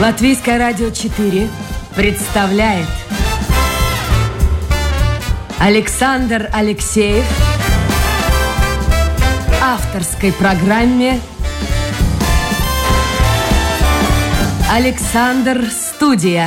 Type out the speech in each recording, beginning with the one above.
Латвийское радио 4 представляет Александр Алексеев в авторской программе «Александр Студия».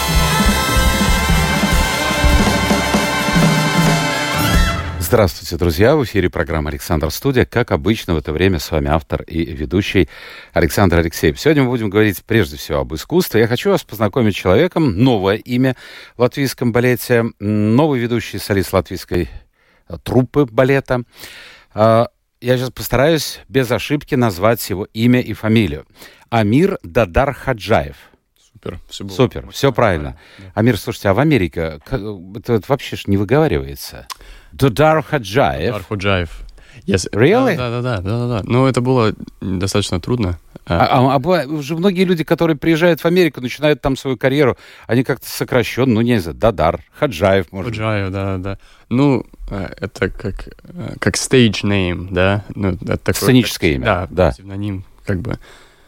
Здравствуйте, друзья! В эфире программа «Александр Студия». Как обычно, в это время с вами автор и ведущий Александр Алексеев. Сегодня мы будем говорить прежде всего об искусстве. Я хочу вас познакомить с человеком, новое имя в латвийском балете, новый ведущий солист латвийской труппы балета. Я сейчас постараюсь без ошибки назвать его имя и фамилию. Амир Дадар Хаджаев. Супер, все правильно. Да. Амир, слушайте, а в Америке это вообще ж не выговаривается? Дадар Хаджаев. Дадар Хаджаев. Yes. Really? Да. Но это было достаточно трудно. Уже многие люди, которые приезжают в Америку, начинают там свою карьеру, они как-то сокращенно, не знаю, Дадар Хаджаев, может. Хаджаев, да. Ну, это как stage name, да? Ну, это такое, сценическое имя. Да, псевдоним, как бы.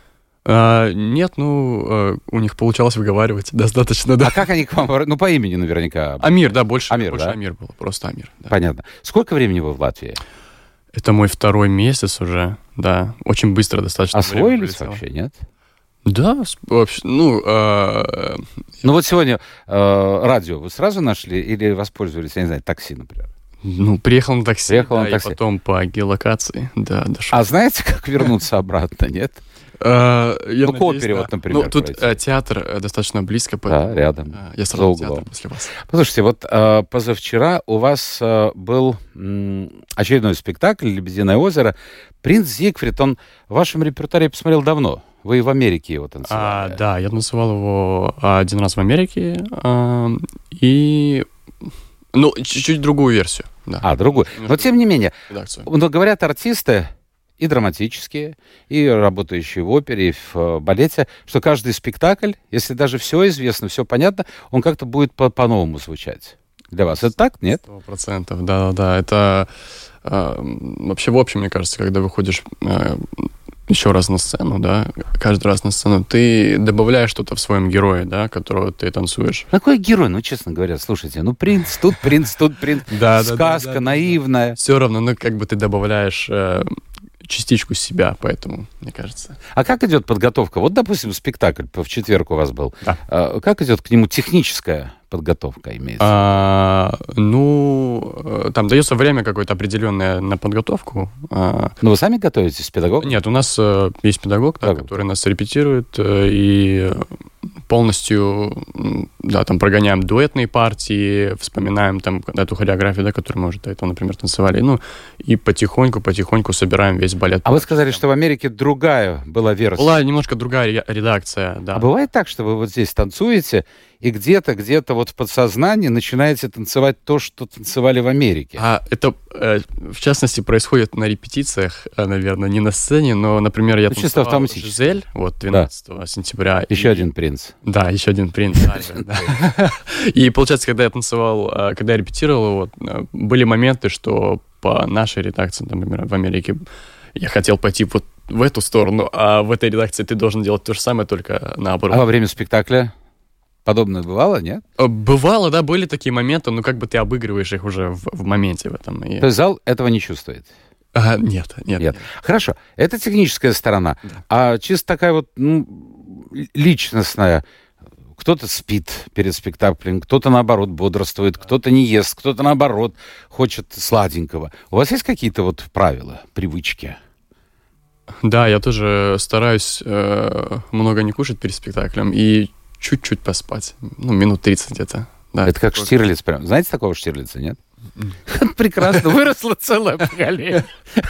Нет, у них получалось выговаривать достаточно, да. А как они к вам... Ну, по имени наверняка. Амир, да, больше да? Амир было, просто Амир. Да. Понятно. Сколько времени вы в Латвии? Это мой второй месяц уже, да. Очень быстро достаточно. Освоились вообще, нет? Да, вообще, Ну, вот сегодня радио вы сразу нашли или воспользовались, я не знаю, такси, например? Ну, приехал на такси, и потом по геолокации, да, дошел. А знаете, как вернуться обратно, нет? Перевод, например. Ну, тут театр достаточно близко. Да, рядом. Я сразу в театр после вас. Послушайте, вот позавчера у вас был очередной спектакль «Лебединое озеро». «Принц Зигфрид», он в вашем репертуаре я посмотрел давно. Вы и в Америке его танцевали. Да, я танцевал его один раз в Америке. И... Ну, чуть-чуть другую версию. Да. Другую. Но, тем не менее, говорят артисты, и драматические, и работающие в опере, и в балете, что каждый спектакль, если даже все известно, все понятно, он как-то будет по-новому звучать. Для вас это так, нет? 100%, да. Это вообще, в общем, мне кажется, когда выходишь еще раз на сцену, да, каждый раз на сцену, ты добавляешь что-то в своем герое, да, которого ты танцуешь. Какой герой? Ну, честно говоря, слушайте, принц, тут принц. Да, сказка наивная. Все равно, как бы ты добавляешь частичку себя, поэтому, мне кажется. А как идет подготовка? Вот, допустим, спектакль в четверг у вас был. Да. Как идет к нему техническая подготовка, имеется? Там дается время какое-то определенное на подготовку. Но вы сами готовитесь с педагогом? Нет, у нас есть педагог, который нас репетирует, и полностью, да, там прогоняем дуэтные партии, вспоминаем там эту хореографию, да, которую мы уже до этого, например, танцевали, и потихоньку собираем весь балет. А вы сказали, что в Америке другая была версия. Была немножко другая редакция, да. А бывает так, что вы вот здесь танцуете, и где-то вот в подсознании начинаете танцевать то, что танцевали в Америке? Это, в частности, происходит на репетициях, наверное, не на сцене, но, например, я танцевал «Жизель», 12 сентября. Еще один принц. Да, еще один принц. И, получается, когда я танцевал, когда я репетировал, были моменты, что по нашей редакции, например, в Америке, я хотел пойти вот в эту сторону, а в этой редакции ты должен делать то же самое, только наоборот. А во время спектакля подобное бывало, нет? Бывало, да, были такие моменты, но как бы ты обыгрываешь их уже в моменте в этом. То есть зал этого не чувствует? Нет. Хорошо, это техническая сторона. Да. А чисто такая вот личностная. Кто-то спит перед спектаклем, кто-то, наоборот, бодрствует, кто-то не ест, кто-то, наоборот, хочет сладенького. У вас есть какие-то вот правила, привычки? Да, я тоже стараюсь много не кушать перед спектаклем и чуть-чуть поспать. Минут 30 где-то. Да, это как Штирлиц прям. Знаете такого Штирлица, нет? Прекрасно, выросло целое поколение.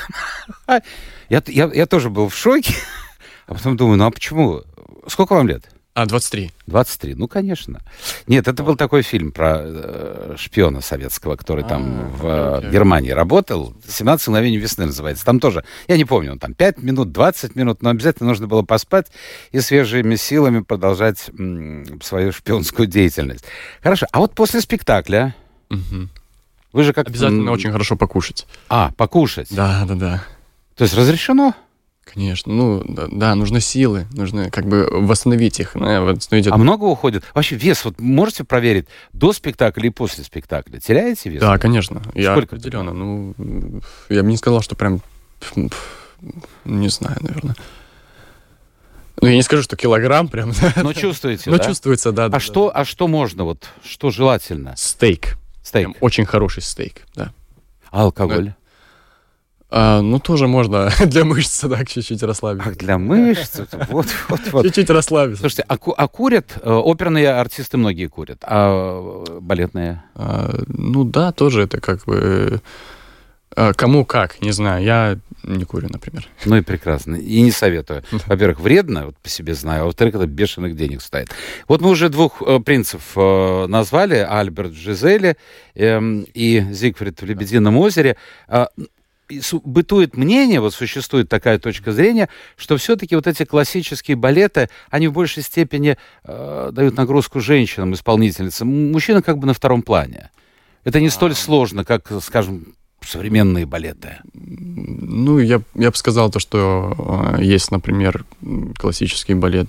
Я тоже был в шоке, а потом думаю, а почему? Сколько вам лет? 23. 23, конечно. Нет, это был такой фильм про шпиона советского, который там в Германии работал. «17 мгновений весны» называется. Там тоже, я не помню, он там 5 минут, 20 минут, но обязательно нужно было поспать и свежими силами продолжать свою шпионскую деятельность. Хорошо, а вот после спектакля вы же как... Обязательно очень хорошо покушать. Покушать? Да. То есть разрешено? Конечно, да, нужны силы, нужно как бы восстановить их. А много уходит? Вообще вес, вот можете проверить до спектакля и после спектакля? Теряете вес? Да, конечно. Я Сколько? определенно. Я бы не сказал, что прям, не знаю, наверное. Я не скажу, что килограмм прям. Но чувствуете, да? Чувствуется, да. А что можно, вот, что желательно? Стейк. Стейк. Очень хороший стейк, да. А алкоголь? Тоже можно для мышц, так, чуть-чуть расслабиться. Для мышц? Вот. Чуть-чуть расслабиться. Слушайте, а курят? Оперные артисты многие курят. А балетные? Да, тоже это как бы... Кому как, не знаю. Я не курю, например. Ну и прекрасно. И не советую. Во-первых, вредно, вот по себе знаю, а во-вторых, это бешеных денег стоит. Вот мы уже двух принцев назвали, Альберт в «Жизели» и Зигфрид в «Лебедином озере». Бытует мнение, вот существует такая точка зрения, что все-таки вот эти классические балеты, они в большей степени дают нагрузку женщинам, исполнительницам. Мужчины как бы на втором плане. Это не столь сложно, как, скажем, современные балеты. Я бы сказал то, что есть, например, классический балет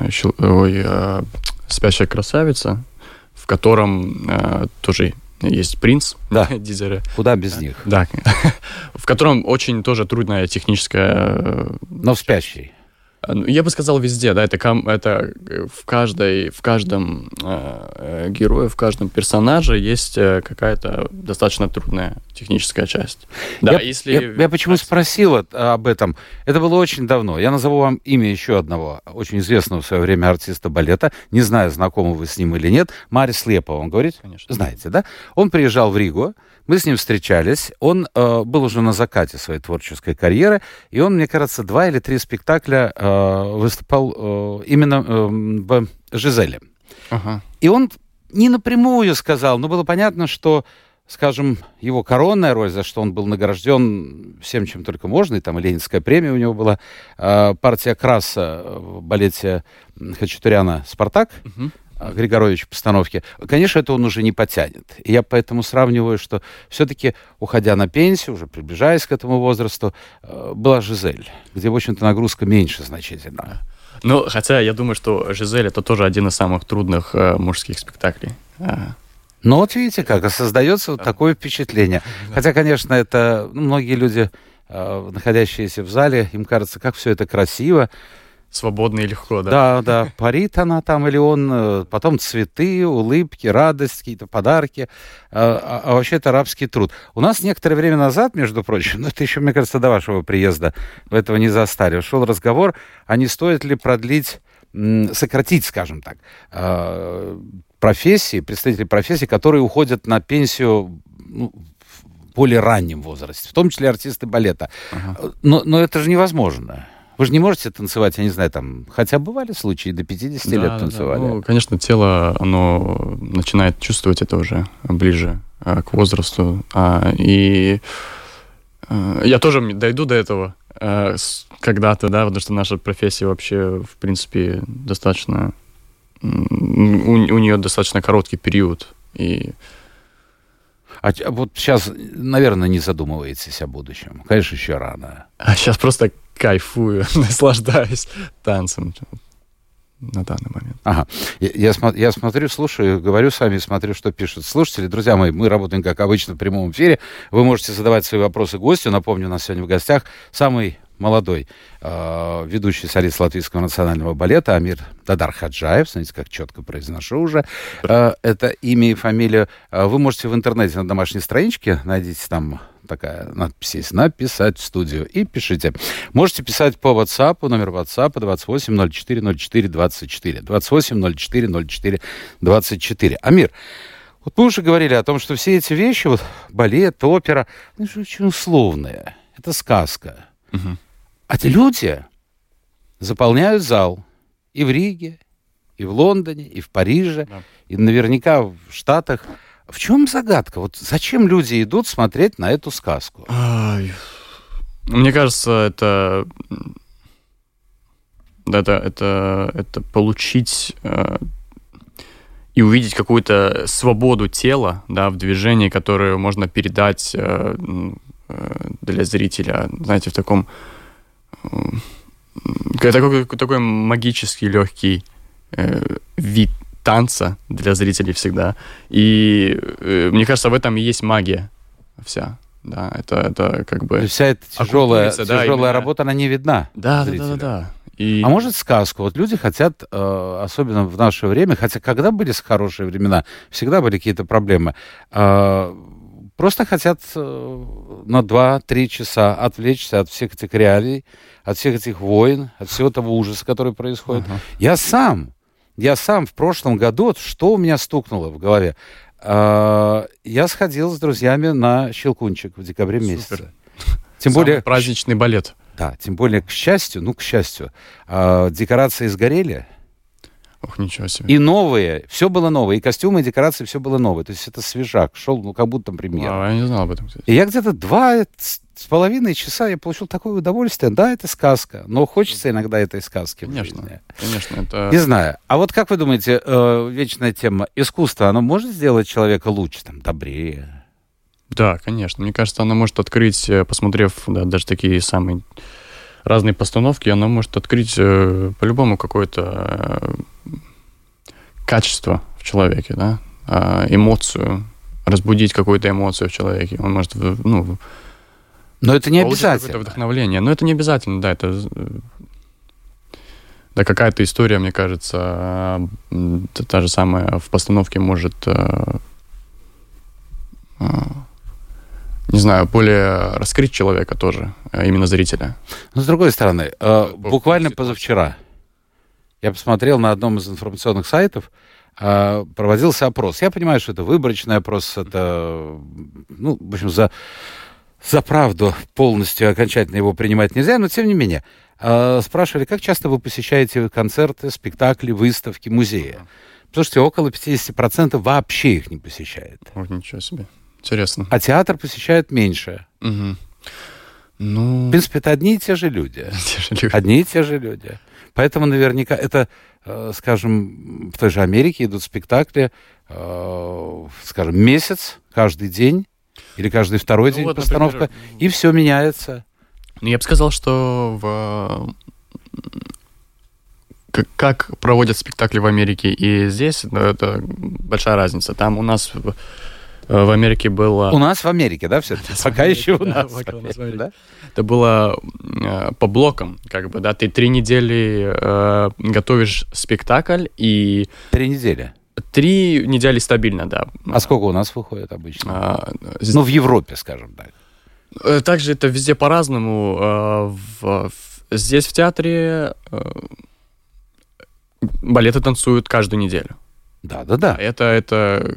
«Спящая красавица», в котором тоже есть принц, да. Дизере. Куда без них? Да. В котором очень тоже трудная техническая... Но в «Спящей». Я бы сказал везде, да, это в каждом герое, в каждом персонаже есть какая-то достаточно трудная техническая часть. Да, я почему спросил об этом? Это было очень давно. Я назову вам имя еще одного очень известного в свое время артиста балета. Не знаю, знакомы вы с ним или нет. Марис Лепо, он говорит? Конечно. Знаете, да? Он приезжал в Ригу. Мы с ним встречались, он был уже на закате своей творческой карьеры, и он, мне кажется, 2 или 3 спектакля выступал именно в «Жизели». Ага. И он не напрямую сказал, но было понятно, что, скажем, его коронная роль, за что он был награжден всем, чем только можно, и там и Ленинская премия у него была, партия Краса в балете Хачатуряна «Спартак», Григорович постановки, конечно, это он уже не потянет. И я поэтому сравниваю, что все-таки, уходя на пенсию, уже приближаясь к этому возрасту, была «Жизель», где, в общем-то, нагрузка меньше значительно. Хотя я думаю, что «Жизель» — это тоже один из самых трудных мужских спектаклей. Ну, вот видите как, создается вот такое впечатление. Хотя, конечно, это многие люди, находящиеся в зале, им кажется, как все это красиво. Свободно и легко, да? Да, парит она там или он, потом цветы, улыбки, радость, какие-то подарки, а вообще это рабский труд. У нас некоторое время назад, между прочим, это еще, мне кажется, до вашего приезда, вы этого не застали, шел разговор, а не стоит ли сократить, скажем так, представители профессий, которые уходят на пенсию в более раннем возрасте, в том числе артисты балета. Ага. Но это же невозможно. Вы же не можете танцевать, я не знаю, там, хотя бывали случаи, до 50 лет танцевали. Да. Конечно, тело, оно начинает чувствовать это уже ближе к возрасту. И я тоже дойду до этого когда-то, да, потому что наша профессия вообще, в принципе, достаточно... У нее достаточно короткий период. А вот сейчас, наверное, не задумываетесь о будущем. Конечно, еще рано. А сейчас просто кайфую, наслаждаюсь танцем на данный момент. Ага. Я смотрю, слушаю, говорю с вами, смотрю, что пишут слушатели. Друзья мои, мы работаем, как обычно, в прямом эфире. Вы можете задавать свои вопросы гостю. Напомню, у нас сегодня в гостях самый молодой ведущий солист Латвийского национального балета Амир Дадар-Хаджаев. Смотрите, как четко произношу уже это имя и фамилию. Вы можете в интернете на домашней страничке, найдите там такая надпись есть, написать в студию и пишите. Можете писать по WhatsApp, номер WhatsApp 28 04 04 24. 28 04 04 24. Амир, вот мы уже говорили о том, что все эти вещи, вот балет, опера, они же очень условные. Это сказка. Угу. А те люди заполняют зал и в Риге, и в Лондоне, и в Париже, да. И наверняка в Штатах. В чем загадка? Вот зачем люди идут смотреть на эту сказку? Мне кажется, это получить и увидеть какую-то свободу тела, да, в движении, которую можно передать для зрителя, знаете, в таком такой магический, легкий вид танца для зрителей всегда. И мне кажется, в этом и есть магия вся. Да, это как бы... Вся эта тяжелая работа, она не видна зрителю. Да. А может, сказку? Вот люди хотят, особенно в наше время, хотя когда были хорошие времена, всегда были какие-то проблемы, просто хотят на 2-3 часа отвлечься от всех этих реалий, от всех этих войн, от всего того ужаса, который происходит. Я сам в прошлом году, что у меня стукнуло в голове, я сходил с друзьями на Щелкунчик в декабре месяце. Тем более праздничный балет. Да, тем более, к счастью, декорации сгорели. Ох, ничего себе. И новые, все было новое, и костюмы, и декорации, все было новое. То есть это свежак, шел, как будто премьера. Я не знал об этом, кстати. И я где-то 2,5 часа я получил такое удовольствие. Да, это сказка, но хочется иногда этой сказки. Конечно, это... Не знаю. А вот как вы думаете, вечная тема, искусство, оно может сделать человека лучше, добрее? Да, конечно. Мне кажется, оно может открыть, посмотрев даже такие самые разные постановки, оно может открыть по-любому какое-то качество в человеке, да, эмоцию, разбудить какую-то эмоцию в человеке. Он может, но это не обязательно. Какое-то вдохновление. Но это не обязательно, да, это... Да, какая-то история, мне кажется, та же самая в постановке может... не знаю, более раскрыть человека тоже, именно зрителя. Но с другой стороны, буквально позавчера я посмотрел на одном из информационных сайтов, проводился опрос. Я понимаю, что это выборочный опрос, это, в общем, за правду полностью окончательно его принимать нельзя, но тем не менее. Спрашивали, как часто вы посещаете концерты, спектакли, выставки, музеи? Слушайте, около 50% вообще их не посещает. Ой, ничего себе. Интересно. А театр посещают меньше. Угу. В принципе, это одни и те же люди. Одни и те же люди. Поэтому наверняка это, скажем, в той же Америке идут спектакли, скажем, месяц, каждый день, или каждый второй день постановка, и все меняется. Я бы сказал, что как проводят спектакли в Америке и здесь, это большая разница. Там у нас... В Америке было... У нас в Америке, да, все-таки? Пока еще у нас. Да? Это было по блокам, ты 3 недели готовишь спектакль и... 3 недели? 3 недели стабильно, да. А сколько у нас выходит обычно? В Европе, скажем так. Также это везде по-разному. Здесь в театре балеты танцуют каждую неделю. Да. Это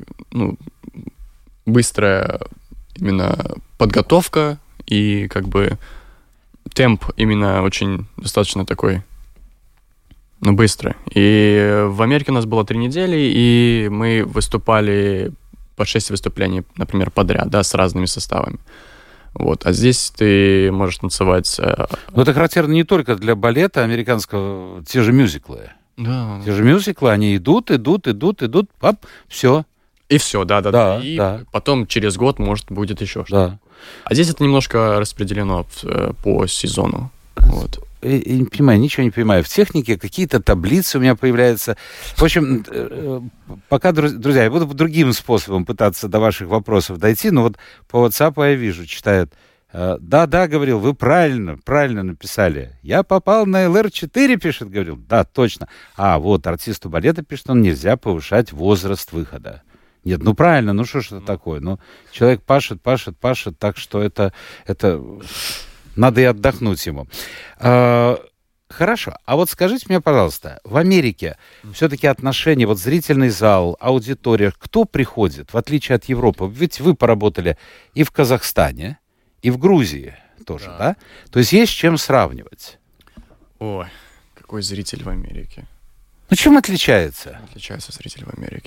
быстрая именно подготовка и темп именно очень достаточно такой, быстрый. И в Америке у нас было 3 недели, и мы выступали по 6 выступлений, например, подряд, да, с разными составами. А здесь ты можешь танцевать... Но это характерно не только для балета американского, те же мюзиклы. Да. Те же мюзиклы, они идут, все. И все, да. И потом через год, может, будет еще что-то. Да. А здесь это немножко распределено по сезону. Я не понимаю, ничего не понимаю. В технике какие-то таблицы у меня появляются. В общем, пока, друзья, я буду другим способом пытаться до ваших вопросов дойти, но по WhatsApp я вижу, читают. Да, говорил, вы правильно написали. Я попал на ЛР-4, пишет, говорил. Да, точно. Артисту балета пишет, нельзя повышать возраст выхода. Нет, правильно, что ж это такое? Человек пашет, так что это надо и отдохнуть ему. Хорошо. А скажите мне, пожалуйста, в Америке все-таки отношения, зрительный зал, аудитория, кто приходит, в отличие от Европы? Ведь вы поработали и в Казахстане, и в Грузии тоже, да? То есть есть с чем сравнивать. Ой, какой зритель в Америке. Чем отличается? Отличается зритель в Америке.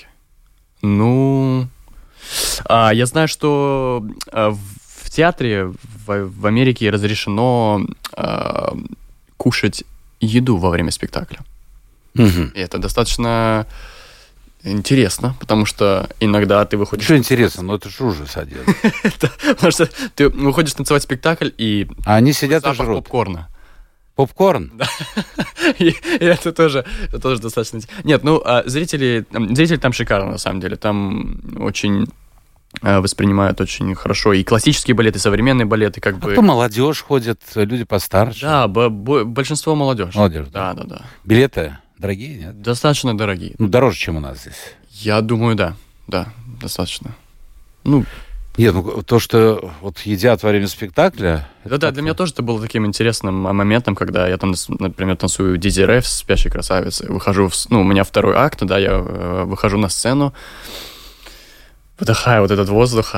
Я знаю, что в театре в Америке разрешено кушать еду во время спектакля. Угу. И это достаточно интересно, потому что иногда ты выходишь... Что интересно? Это же ужас один. Потому что ты выходишь танцевать спектакль, и... А они сидят и жрут. Попкорна. Попкорн? Да. И это тоже достаточно... Нет, зрители там шикарно, на самом деле. Там очень воспринимают очень хорошо и классические балеты, и современные балеты, как бы... Кто молодежь ходит, люди постарше? Да, большинство молодежь. Молодежь, да. Билеты дорогие, нет? Достаточно дорогие. Дороже, чем у нас здесь. Я думаю, да. Да, достаточно. Нет, то, что вот едят во время спектакля... Да, для меня тоже это было таким интересным моментом, когда я там, например, танцую Дизи Реф с «Спящей красавицей», выхожу, у меня второй акт, да, я выхожу на сцену, вдыхаю вот этот воздух.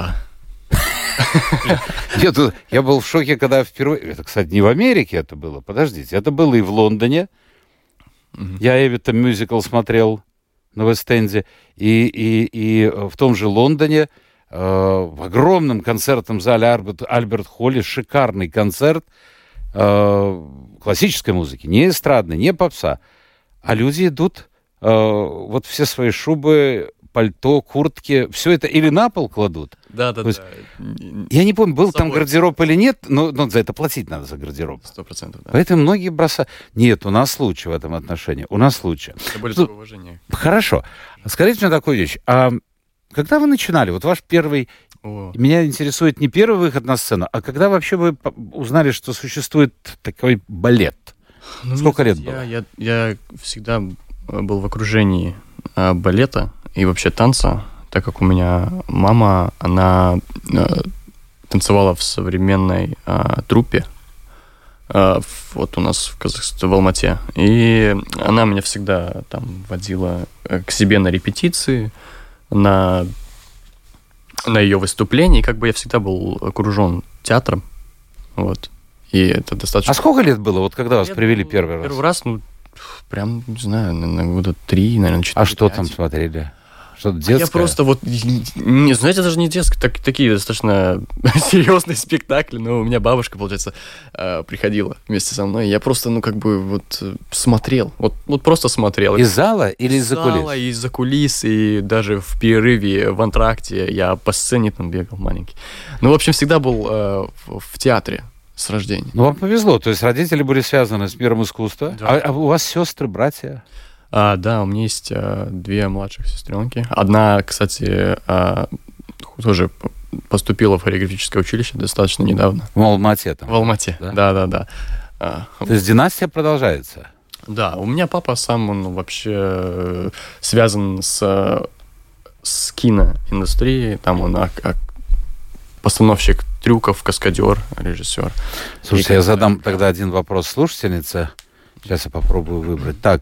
Нет, я был в шоке, когда впервые... Это, кстати, не в Америке это было, подождите, это было и в Лондоне. Я Эвита мюзикл смотрел на Вест-Энде, и в том же Лондоне в огромном концертном зале Альберт Холле шикарный концерт классической музыки, не эстрадной, не попса. А люди идут, вот все свои шубы, пальто, куртки, все это или на пол кладут. Да. Я не помню, был там гардероб или нет, но за это платить надо, за гардероб. 100%, да. Поэтому многие бросают. Нет, у нас лучше в этом отношении. У нас лучше. Это более уважение. Хорошо. Скажите мне такую вещь. Когда вы начинали, вот ваш первый, меня интересует не первый выход на сцену, а когда вообще вы узнали, что существует такой балет? Сколько лет было? Я всегда был в окружении балета и вообще танца, так как у меня мама, она танцевала в современной труппе, вот у нас в Казахстане, в Алмате, и она меня всегда там водила к себе на репетиции, на ее выступлении, как бы я всегда был окружен театром, вот, и это достаточно... А сколько лет было, вот когда вас привели первый раз? Первый раз, прям, не знаю, наверное, года 3, наверное, 4, А что 5. там смотрели? Что-то детское? Я просто не знаете, даже не детское, такие достаточно серьезные спектакли, но у меня бабушка, получается, приходила вместе со мной, я просто, смотрел, вот просто смотрел. Из зала или из-за кулис? Из зала, из-за кулис, и даже в перерыве в антракте я по сцене там бегал маленький. В общем, всегда был в театре с рождения. Вам повезло, то есть родители были связаны с миром искусства, да. А у вас сестры, братья? Да, у меня есть 2 младших сестренки. Одна, кстати, тоже поступила в хореографическое училище достаточно недавно. В Алмате там? В Алмате, да. То есть династия продолжается? Да, у меня папа сам, он вообще связан с киноиндустрией. Там он постановщик трюков, каскадер, режиссер. Слушайте, я задам тогда один вопрос слушательнице. Сейчас я попробую выбрать. Так,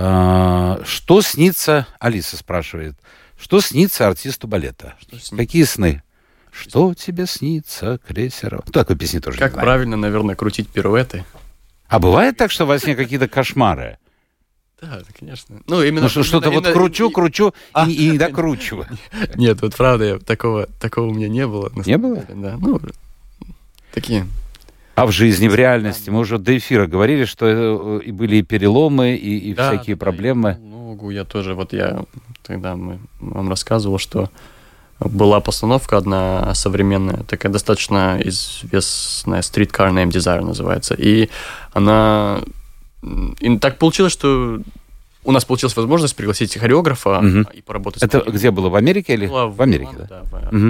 что снится, Алиса спрашивает, что снится артисту балета? Какие сны? Что тебе снится, Крейсеров? Такой песни тоже как не знаю. Правильно, наверное, крутить пируэты. А бывает так, что во сне какие-то кошмары? Да, конечно. Именно что-то вот кручу и не докручиваю. Нет, вот правда, такого у меня не было. Не было? Да, такие... А в жизни, в реальности? Мы уже до эфира говорили, что и были и переломы, и всякие проблемы. Ногу я тоже, тогда вам рассказывал, что была постановка одна современная, такая достаточно известная, Streetcar Named Desire называется, и она... И так получилось, что у нас получилась возможность пригласить хореографа и поработать с ним. Это где было, в Америке или? В Америке, да? Да,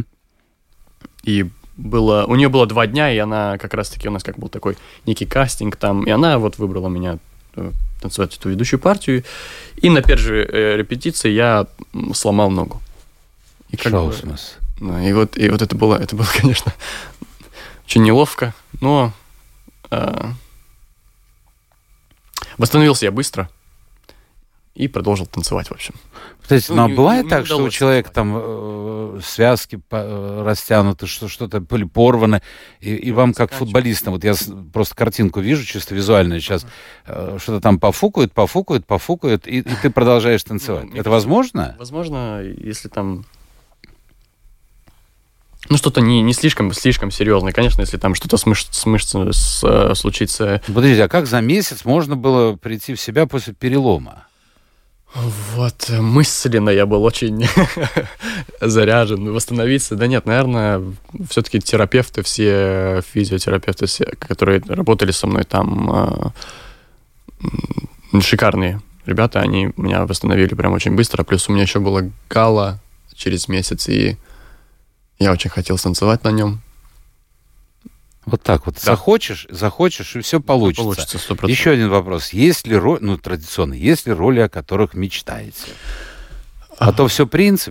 И у нее было 2 дня, и она как раз-таки, у нас как был такой некий кастинг там, и она выбрала меня танцевать эту ведущую партию, и на первой же репетиции я сломал ногу. Шоусмас. И вот это было, конечно, очень неловко, но восстановился я быстро и продолжил танцевать, в общем. То есть, бывает так, что у человека там связки растянуты, что-то были порваны, и вам, как футболистам, вот я просто картинку вижу, чисто визуально сейчас, что-то там пофукают, и ты продолжаешь танцевать. Это возможно? Возможно, если там... что-то не слишком серьезное. Конечно, если там что-то с мышцами случится... Подождите, а как за месяц можно было прийти в себя после перелома? Вот, мысленно я был очень заряжен восстановиться. Да нет, наверное, все-таки терапевты, все физиотерапевты, все, которые работали со мной там, шикарные ребята, они меня восстановили прям очень быстро. Плюс у меня еще было гала через месяц, и я очень хотел станцевать на нем. Вот так вот. Да. Захочешь, и все получится. Получится, 100%. Еще один вопрос. Есть ли роли, традиционно, есть ли роли, о которых мечтаете? А то все принцы.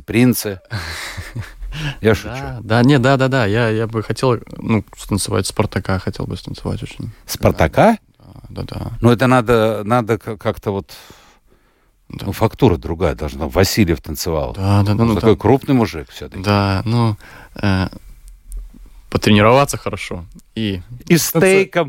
Я шучу. Да. Я бы хотел, станцевать Спартака, хотел бы станцевать очень. Спартака? Да. Ну, это надо как-то вот... Да. Фактура другая должна. Васильев танцевал. Да. Такой крупный мужик все-таки. Да, потренироваться хорошо. И стейком.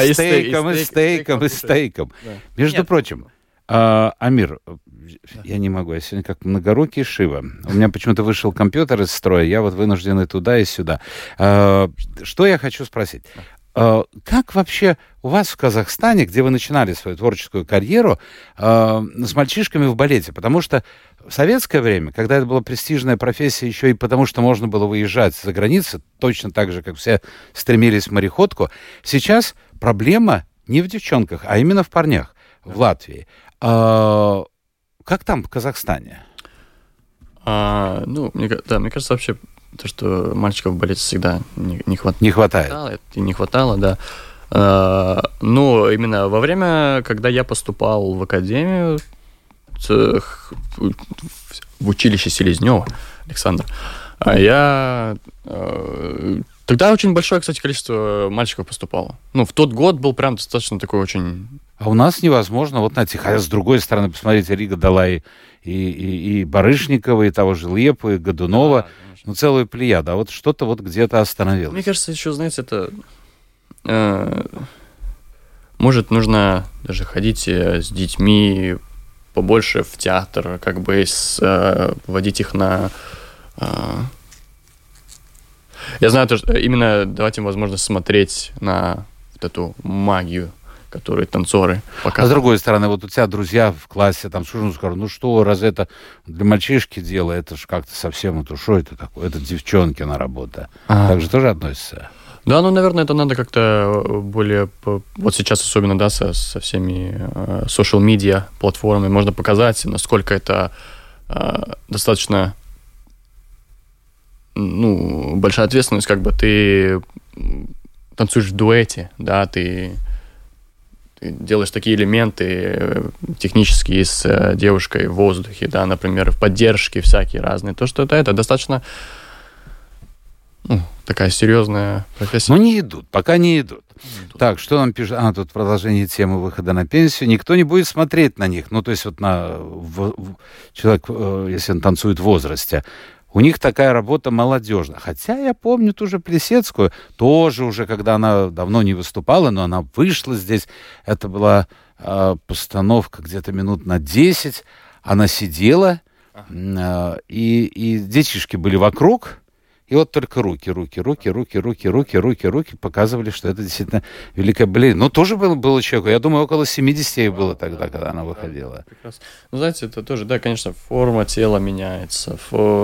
Между прочим, Амир, я не могу, я сегодня как многорукий Шива. У меня почему-то вышел компьютер из строя, я вот вынужден и туда, и сюда. Что я хочу спросить? Как вообще у вас в Казахстане, где вы начинали свою творческую карьеру, с мальчишками в балете? Потому что в советское время, когда это была престижная профессия, еще и потому, что можно было выезжать за границу, точно так же, как все стремились в мореходку, сейчас проблема не в девчонках, а именно в парнях в Латвии. Как там в Казахстане? Мне кажется, вообще... То, что мальчиков в балете всегда не хватает. Не хватало, да. Но именно во время, когда я поступал в академию, в училище Селезнёва, Александр, тогда очень большое, кстати, количество мальчиков поступало. В тот год был прям достаточно такой очень... А у нас невозможно, вот знаете, с другой стороны, посмотрите, Рига дала и Барышникова, и того же Лепу, и Годунова, целую плеяду, а вот что-то вот где-то остановилось. Мне кажется, еще, знаете, это... может, нужно даже ходить с детьми побольше в театр, как бы вводить их на... Я знаю, что именно давать им возможность смотреть на вот эту магию, которые танцоры показывают. А с другой стороны, вот у тебя друзья в классе там скажут, разве это для мальчишки дело, это же как-то совсем, что это такое? Это девчонкина работа. Так же тоже относится? Да, наверное, это надо как-то более... Вот сейчас особенно, да, со всеми social media платформами можно показать, насколько это достаточно большая ответственность, как бы ты танцуешь в дуэте, да, ты делаешь такие элементы технические с девушкой в воздухе, да, например, в поддержке всякие разные. То, что это достаточно такая серьезная профессия. Пока не идут. Так, что нам пишут? Тут продолжение темы выхода на пенсию. Никто не будет смотреть на них. То есть человек, если он танцует в возрасте, у них такая работа молодежная. Хотя я помню ту же Плесецкую, тоже уже, когда она давно не выступала, но она вышла здесь. Это была постановка где-то минут на 10. Она сидела, и детишки были вокруг. И вот только руки показывали, что это действительно великая балерина. Тоже было человеку, я думаю, около 70 ей было тогда, когда она выходила. Прекрасно. Знаете, это тоже, да, конечно, форма тела меняется.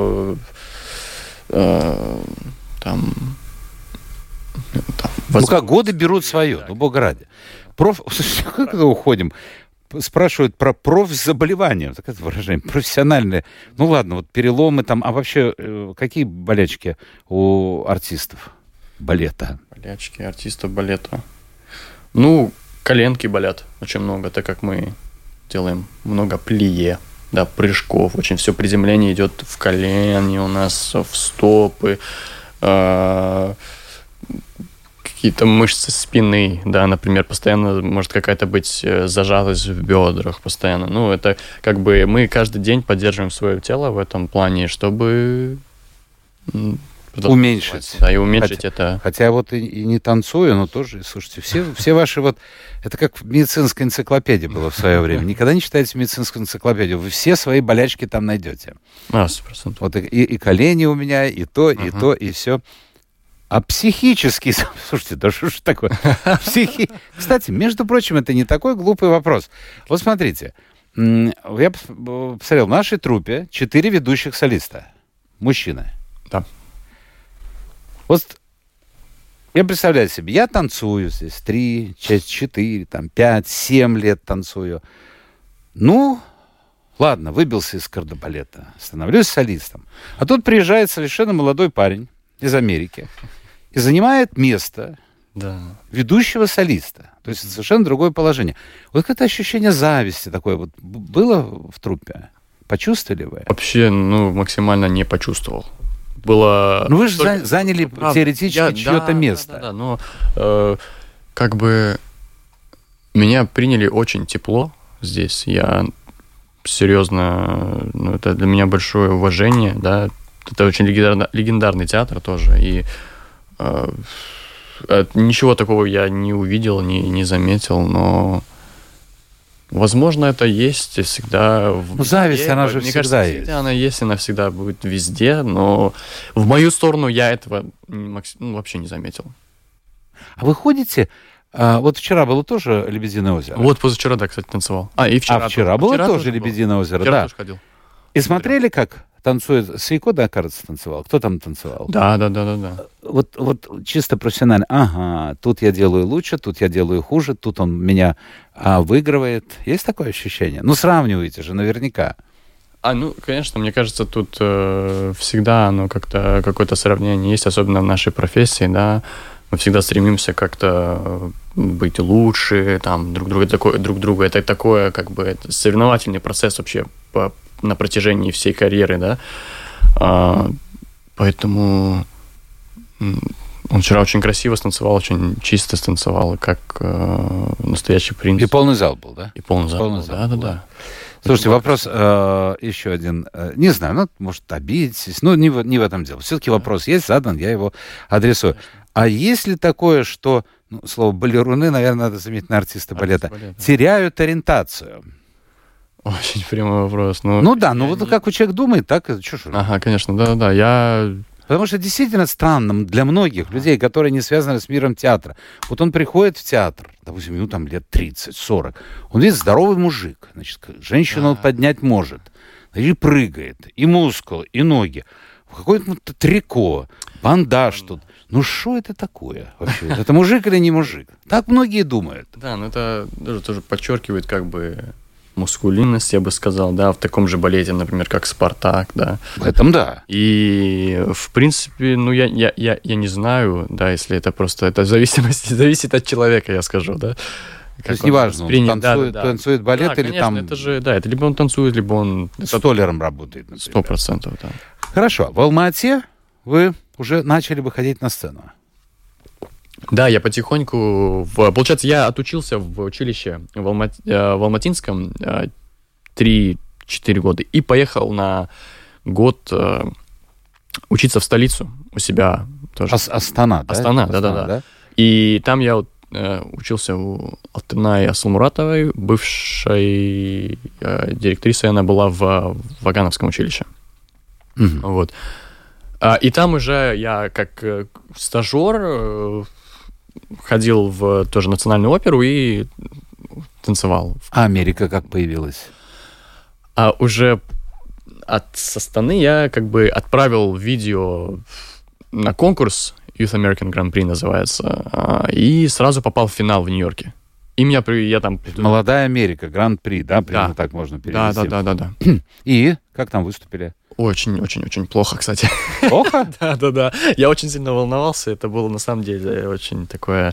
Годы берут свое, бога ради. Как это уходим? Спрашивают про профзаболевания, такое выражение, профессиональные. Ладно, переломы там, а вообще какие болячки у артистов балета? Болячки артистов балета. Коленки болят очень много, так как мы делаем много плие, да, прыжков, очень все приземление идет в колени у нас, в стопы, какие-то мышцы спины, да, например, постоянно может какая-то быть зажатость в бедрах постоянно. Это как бы мы каждый день поддерживаем свое тело в этом плане, чтобы уменьшить. Да, и уменьшить это. Хотя я и не танцую, но тоже, слушайте, все ваши это как медицинская энциклопедия была в свое время. Никогда не читайте медицинскую энциклопедию. Вы все свои болячки там найдете. 100%. И колени у меня, и то, и все. А психически... Слушайте, да что ж такое? Кстати, между прочим, это не такой глупый вопрос. Вот смотрите, я посмотрел, в нашей труппе 4 ведущих солиста. Мужчины. Да. Вот я представляю себе, я танцую здесь 3, 4, 5, 7 лет танцую. Ну, ладно, выбился из кардебалета, становлюсь солистом. А тут приезжает совершенно молодой парень из Америки и занимает место ведущего солиста. То есть совершенно другое положение. Вот это ощущение зависти такое вот было в труппе? Почувствовали вы? Вообще, максимально не почувствовал. Было... Ну, вы же заняли теоретически чье-то место. Да, но как бы меня приняли очень тепло здесь. Я серьезно... это для меня большое уважение, да. Это очень легендарный театр тоже. И ничего такого я не увидел, не заметил, но... Возможно, это есть и всегда... зависть, она же всегда есть. Она есть, она всегда будет везде, но в мою сторону я этого вообще не заметил. А вы ходите... вот вчера было тоже «Лебединое озеро». Вот позавчера, да, кстати, танцевал. И вчера. Вчера было тоже «Лебединое озеро», вчера да. тоже ходил. И смотрели, как танцует... Свейко, да, кажется, танцевал. Кто там танцевал? Да. Вот чисто профессионально. Ага, тут я делаю лучше, тут я делаю хуже, тут он меня выигрывает. Есть такое ощущение? Сравниваете же наверняка. Конечно, мне кажется, тут всегда как-то какое-то сравнение есть, особенно в нашей профессии, да. Мы всегда стремимся как-то быть лучше, друг друга. Это такое, это соревновательный процесс вообще на протяжении всей карьеры, да. Поэтому он вчера очень красиво станцевал, очень чисто станцевал, как настоящий принц. И полный зал был, да? И полный зал. Да. Слушайте, вопрос еще один. Не знаю, может, обидитесь, но не в этом дело. Все-таки вопрос есть задан, я его адресую. А есть ли такое, что, слово балеруны, наверное, надо заметить на артиста балета, теряют ориентацию? Очень прямой вопрос. Как человек думает, так и чушь. Ага, конечно, да. Потому что действительно странно для многих людей, которые не связаны с миром театра. Вот он приходит в театр, допустим, ему лет 30-40. Он видит здоровый мужик, значит, женщину он поднять может. И прыгает, и мускулы, и ноги. В какое-то трико, бандаж тут. Что это такое вообще? Это мужик или не мужик? Так многие думают. Да, это тоже подчеркивает мускулинность, я бы сказал, да, в таком же балете, например, как «Спартак», да. В этом да. И, в принципе, я не знаю, да, если это просто, это зависит от человека, я скажу, да. То есть неважно, он танцует балет, да, или конечно, там... это же, да, это либо он танцует, либо он... Столяром работает, например. 100%, да. Хорошо, в Алма-Ате вы уже начали выходить на сцену. Да, я потихоньку... Получается, я отучился в училище в Алматинском 3-4 года и поехал на год учиться в столицу у себя тоже. Астана, да? Астана, да. И там я учился у Алтынай Асылмуратовой, бывшей директрисой, она была в Вагановском училище. Угу. Вот. И там уже я как стажер ходил в тоже национальную оперу и танцевал. А Америка как появилась? А уже со Астаны я отправил видео на конкурс Youth American Grand Prix называется, и сразу попал в финал в Нью-Йорке. И я там... Молодая Америка, Гран-при, да? Примерно так можно перевести. Да. И как там выступили? Очень плохо, кстати. Плохо? Да. Я очень сильно волновался. Это было, на самом деле, очень такое...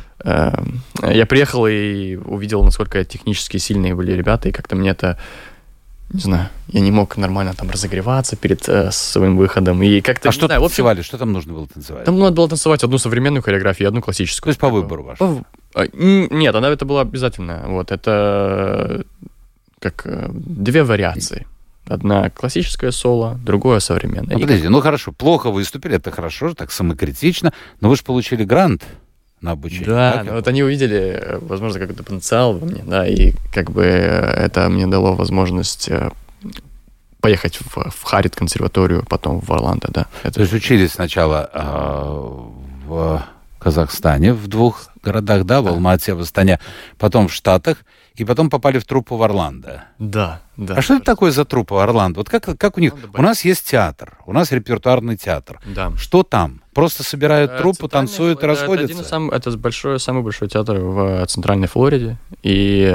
Я приехал и увидел, насколько технически сильные были ребята, и как-то мне это... Не знаю, я не мог нормально там разогреваться перед своим выходом. И как-то, что танцевали? Что там нужно было танцевать? Там надо было танцевать одну современную хореографию и одну классическую. То есть по выбору вашему? Нет, это было обязательно. Вот, это как 2 вариации. Одна классическое соло, другое современное. Подождите, хорошо, плохо выступили, это хорошо, так самокритично, но вы же получили грант на обучение. Да, вот они увидели, возможно, какой-то потенциал во мне, да, и это мне дало возможность поехать в Харрит консерваторию, потом в Орландо, да. То есть учились сначала Казахстане, в 2 городах, да, в Алмате, в Астане, потом в Штатах, и потом попали в труппу в Орландо. Да. А что это такое за труппа Орландо? Вот как у них? У нас есть театр, у нас репертуарный театр. Да. Что там? Просто собирают труппу, танцуют и расходятся? Это самый большой театр в Центральной Флориде. И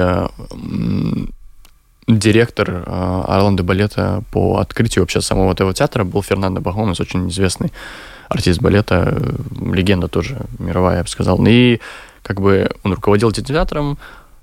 директор Орландо балета по открытию вообще самого этого театра был Фернандо Багомес, очень известный артист балета, легенда тоже мировая, я бы сказал. И как бы он руководил этим театром.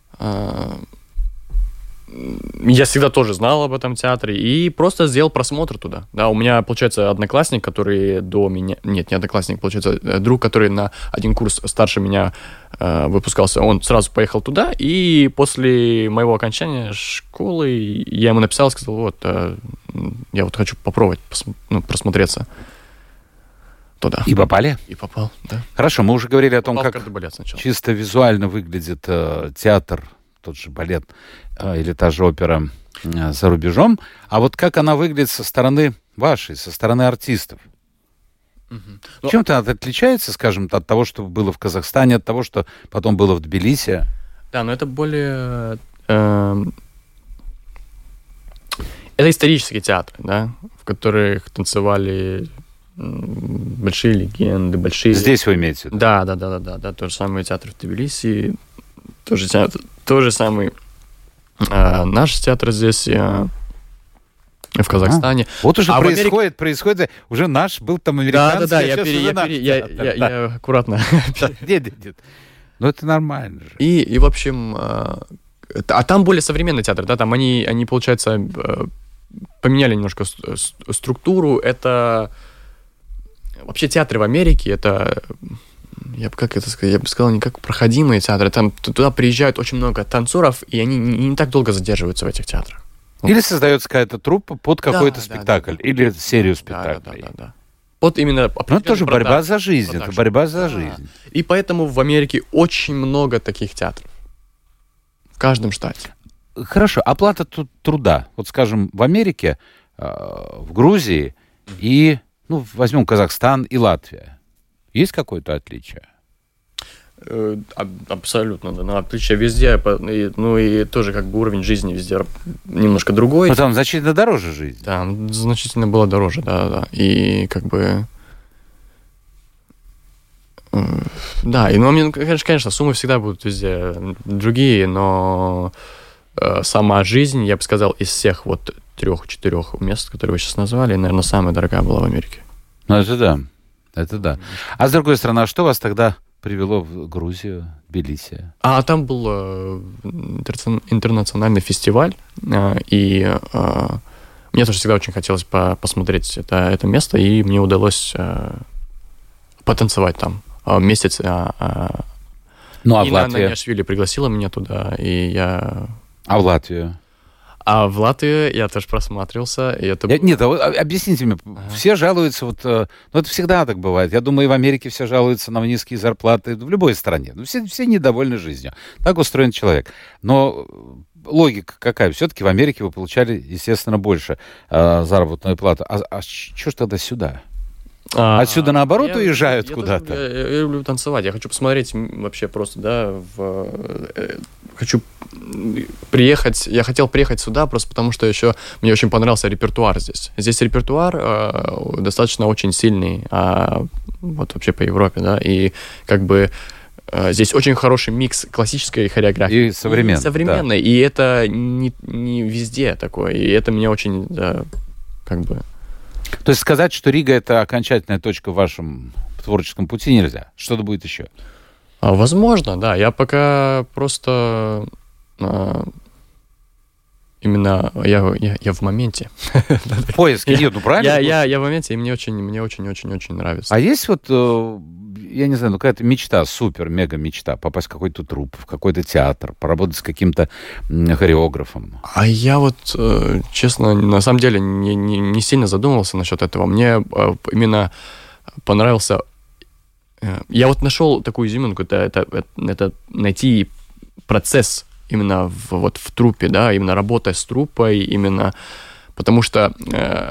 Я всегда тоже знал об этом театре и просто сделал просмотр туда. Да, у меня, получается, одноклассник, который до меня... Нет, не одноклассник, получается, друг, который на 1 курс старше меня выпускался. Он сразу поехал туда, и после моего окончания школы я ему написал, сказал, вот, я вот хочу попробовать просмотреться туда. И попали? И попал, да. Хорошо, мы уже говорили о том, попал как чисто визуально выглядит театр, тот же балет или та же опера за рубежом. А вот как она выглядит со стороны вашей, со стороны артистов? Чем-то она отличается, скажем, от того, что было в Казахстане, от того, что потом было в Тбилиси? Да, но это более... Это исторический театр, да, в которых танцевали большие легенды, большие... Здесь вы имеете в виду? Да. То же самое театр в Тбилиси, то же самый наш театр здесь, в Казахстане. Вот уже происходит, уже наш был там американский, да, я аккуратно. Нет. Ну, это нормально же. И в общем, а там более современный театр, да, там они получается, поменяли немножко структуру, это... Вообще театры в Америке, это... Я бы сказал, не как проходимые театры. Там туда приезжают очень много танцоров, и они не так долго задерживаются в этих театрах. Или создается какая-то труппа под какой-то спектакль, или серию спектаклей. Да. Вот именно... Но это тоже борьба за жизнь, это борьба за жизнь. И поэтому в Америке очень много таких театров. В каждом штате. Хорошо, оплата труда. Вот, скажем, в Америке, в Грузии и, возьмем Казахстан и Латвия. Есть какое-то отличие? Абсолютно, да. Отличие везде, и тоже как бы уровень жизни везде немножко другой. Но там значительно дороже жизнь. Да, значительно было дороже, да. И как бы... Да, и, конечно, суммы всегда будут везде другие, но сама жизнь, я бы сказал, из всех 3-4 мест, которые вы сейчас назвали, наверное, самая дорогая была в Америке. Это да. А с другой стороны, что вас тогда привело в Грузию, Тбилиси? А там был интернациональный фестиваль, и мне тоже всегда очень хотелось посмотреть это место, и мне удалось потанцевать там месяц. Ну, а в Латвии? Наняшвили пригласила меня туда, и я... А в Латвию? А в Латвию я тоже просматривался, и это... Нет, объясните мне, все жалуются, это всегда так бывает. Я думаю, и в Америке все жалуются на низкие зарплаты, в любой стране. Все недовольны жизнью. Так устроен человек. Но логика какая? Все-таки в Америке вы получали, естественно, больше заработную плату. А что ж тогда сюда? Отсюда, наоборот, уезжают куда-то? Я люблю танцевать. Я хочу посмотреть вообще просто, да, хочу приехать. Я хотел приехать сюда просто потому, что еще мне очень понравился репертуар здесь. Здесь репертуар достаточно очень сильный, вот вообще по Европе, да, и как бы здесь очень хороший микс классической хореографии. И современной. И это не везде такое. И это меня очень, да, как бы... То есть сказать, что Рига — это окончательная точка в вашем творческом пути, нельзя? Что-то будет еще? Возможно, да. Я пока просто именно я в моменте. В поиске? Нет, правильно? Я в моменте, и мне очень нравится. А есть я не знаю, какая-то мечта, супер-мега мечта, попасть в какой-то труп, в какой-то театр, поработать с каким-то хореографом? А я честно, на самом деле не сильно задумывался насчет этого. Мне именно понравился... Я нашел такую изюминку, это найти процесс именно в труппе, да, именно работая с труппой, именно... Потому что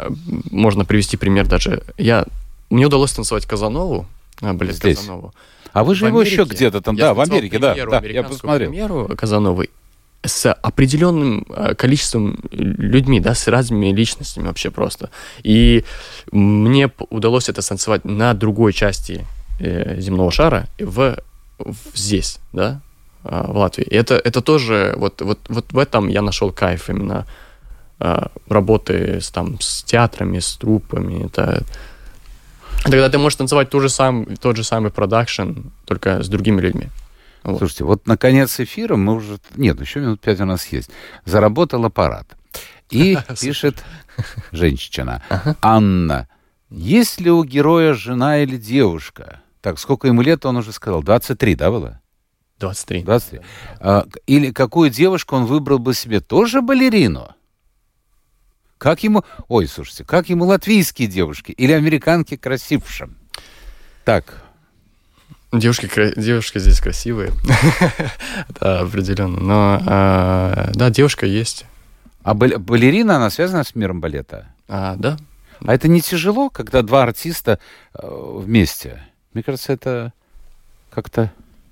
можно привести пример даже... Мне удалось танцевать Казанову, балет Казанову. А вы же его еще где-то там, да, в Америке, да, я посмотрел. Премьеру Казановой с определенным количеством людьми, да, с разными личностями вообще просто. И мне удалось это станцевать на другой части земного шара, здесь, да, в Латвии. И это тоже, вот в этом я нашел кайф именно работы с театрами, с труппами. Это когда ты можешь танцевать тот же самый продакшн, только с другими людьми. Вот. Слушайте, вот на конец эфира мы уже... Нет, еще минут 5 у нас есть. Заработал аппарат. И пишет женщина. Анна, есть ли у героя жена или девушка? Так, сколько ему лет, он уже сказал? 23, да, было? 23. Или какую девушку он выбрал бы себе? Тоже балерину? Как ему... Ой, слушайте, как ему латвийские девушки? Или американки красивше? Так... Девушки здесь красивые. Да, определенно. Но, да, девушка есть. А балерина, она связана с миром балета? Да. А это не тяжело, когда два артиста вместе? Мне кажется, это как-то...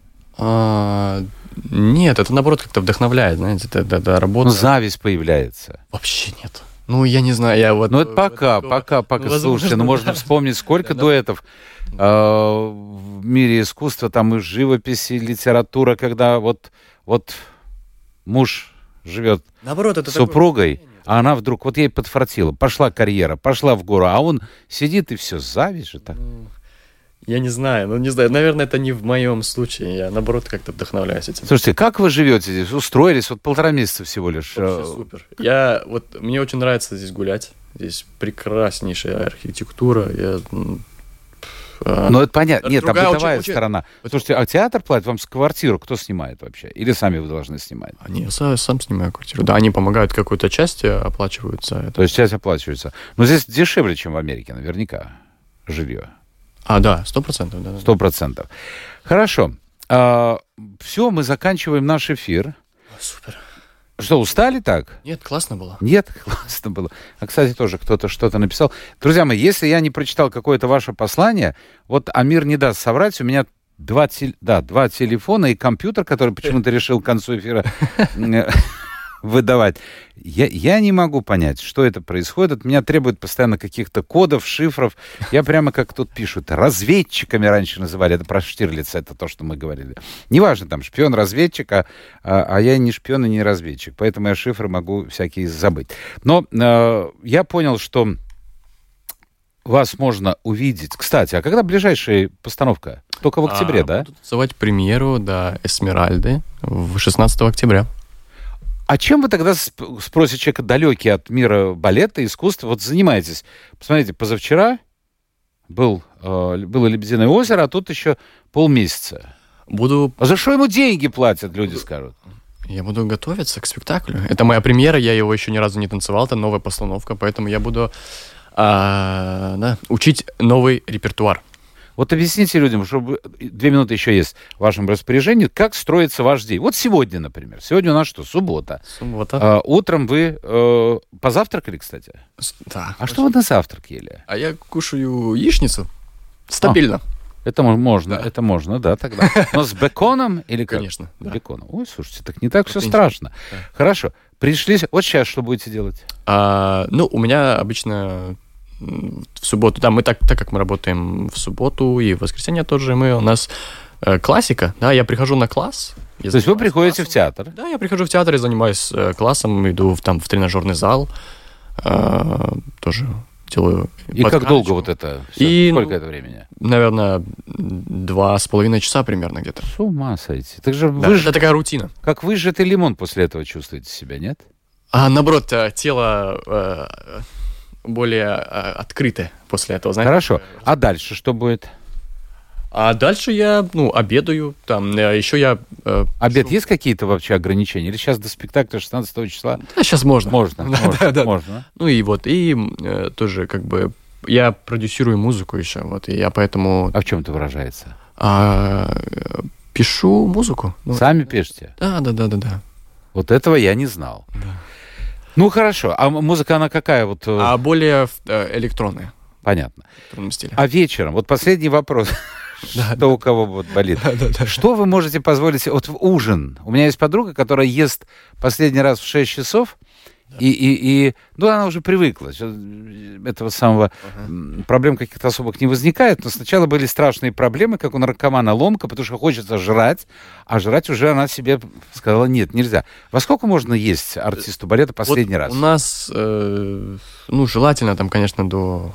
Нет, это, наоборот, как-то вдохновляет, знаете, это работа. Ну, зависть появляется. Вообще нет. Ну, я не знаю, я вот... Ну, это пока. Слушайте, можно вспомнить, сколько дуэтов в мире искусства, там и живописи, и литература, когда вот муж живет с супругой, а она вдруг, вот ей подфартило, пошла карьера, пошла в гору, а он сидит и все, зависть же так. Я не знаю, наверное, это не в моем случае, я, наоборот, как-то вдохновляюсь этим. Слушайте, как вы живете здесь? Устроились, 1,5 месяца всего лишь. Вообще супер. Мне очень нравится здесь гулять, здесь прекраснейшая архитектура, Ну, это понятно. Нет, там бытовая сторона. Слушайте, а театр платит вам с квартиру? Кто снимает вообще? Или сами вы должны снимать? Я сам снимаю квартиру. Да, они помогают, какую-то часть оплачиваются. То есть часть оплачивается. Но здесь дешевле, чем в Америке, наверняка, жилье. Да, 100%. Да. 100%. Хорошо. Все, мы заканчиваем наш эфир. Супер. Что, устали так? Нет, классно было. Нет, классно было. А, кстати, тоже кто-то что-то написал. Друзья мои, если я не прочитал какое-то ваше послание, вот Амир не даст соврать, у меня два телефона и компьютер, который почему-то решил к концу эфира выдавать. Я не могу понять, что это происходит. От меня требуют постоянно каких-то кодов, шифров. Я прямо, как тут пишут, разведчиками раньше называли. Это про Штирлица, это то, что мы говорили. Неважно, там, шпион-разведчик, а я не шпион и не разведчик. Поэтому я шифры могу всякие забыть. Но я понял, что вас можно увидеть. Кстати, а когда ближайшая постановка? Только в октябре, да? Буду называть премьеру Эсмеральды 16 октября. А чем вы тогда, спросит человека, далекий от мира балета, искусства, вот занимаетесь? Посмотрите, позавчера было «Лебединое озеро», а тут еще полмесяца. А за что ему деньги платят, люди скажут? Я буду готовиться к спектаклю. Это моя премьера, я его еще ни разу не танцевал, это новая постановка, поэтому я буду учить новый репертуар. Вот объясните людям, чтобы 2 минуты еще есть в вашем распоряжении, как строится ваш день. Вот сегодня, например. Сегодня у нас что? Суббота. Утром вы позавтракали, кстати? Да. А что вы на завтрак ели? А я кушаю яичницу. Стабильно. Это можно, да, тогда. Но с беконом или как? Конечно, да. Беконом. Ой, слушайте, так не так все страшно. Да. Хорошо. Пришли. Вот сейчас что будете делать? У меня обычно... В субботу, да, мы так как мы работаем в субботу и в воскресенье тоже, у нас классика, да, я прихожу на класс. То есть вы приходите в театр? Да, я прихожу в театр и занимаюсь классом, иду в тренажерный зал, тоже делаю. И как долго вот это? Сколько это времени? Наверное, 2,5 часа примерно где-то. С ума сойти. Так же да, это такая рутина. Как выжатый лимон после этого чувствуете себя, нет? Наоборот, тело... более открытые после этого, знаете. Хорошо. А дальше что будет? А дальше я, обедаю. Там еще я... Обед есть какие-то вообще ограничения? Или сейчас до спектакля 16 числа? Да, сейчас можно. Можно. Ну и тоже как бы я продюсирую музыку еще, и я поэтому... А в чем это выражается? Пишу музыку. Сами пишете? Да. Вот этого я не знал. Да. Ну, хорошо. А музыка, она какая? Более электронная. Понятно. В электронном стиле. А вечером? Вот последний вопрос. что у кого вот болит. Что вы можете позволить себе? Вот в ужин. У меня есть подруга, которая ест последний раз в 6 часов, и она уже привыкла. Этого самого проблем каких-то особых не возникает. Но сначала были страшные проблемы, как у наркомана ломка, потому что хочется жрать, а жрать уже она себе сказала, нет, нельзя. Во сколько можно есть артисту балета последний раз? У нас, желательно там, конечно, до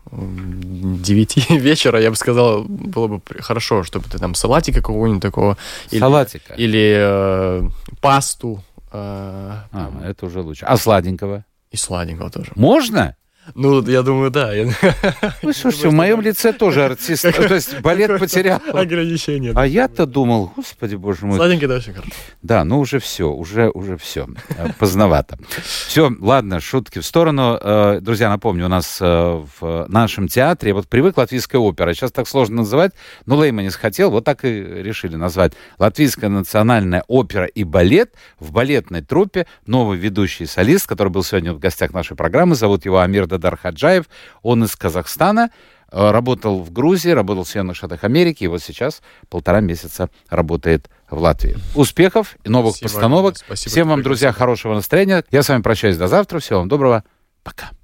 9 вечера, я бы сказал, было бы хорошо, чтобы ты там салатика какого-нибудь такого. Салатика? Или пасту. Это уже лучше. А сладенького? И сладенького тоже. Можно? Ну, я думаю, да. Вы слушайте, в моем лице тоже артист. То есть балет потерял. Ограничения. А я-то думал, господи, боже мой. Сладенький, да, очень хорошо. Да, уже все, уже все. Поздновато. Все, ладно, шутки в сторону. Друзья, напомню, у нас в нашем театре, вот привык Латвийская опера, сейчас так сложно называть, но Лейманис хотел, вот так и решили назвать. Латвийская национальная опера и балет в балетной труппе. Новый ведущий солист, который был сегодня в гостях нашей программы, зовут его Амир Дархаджаев, он из Казахстана, работал в Грузии, работал в Соединенных Штатах Америки, и вот сейчас 1,5 месяца работает в Латвии. Успехов и новых постановок. Спасибо. Всем вам, друзья, хорошего настроения. Я с вами прощаюсь до завтра. Всего вам доброго. Пока.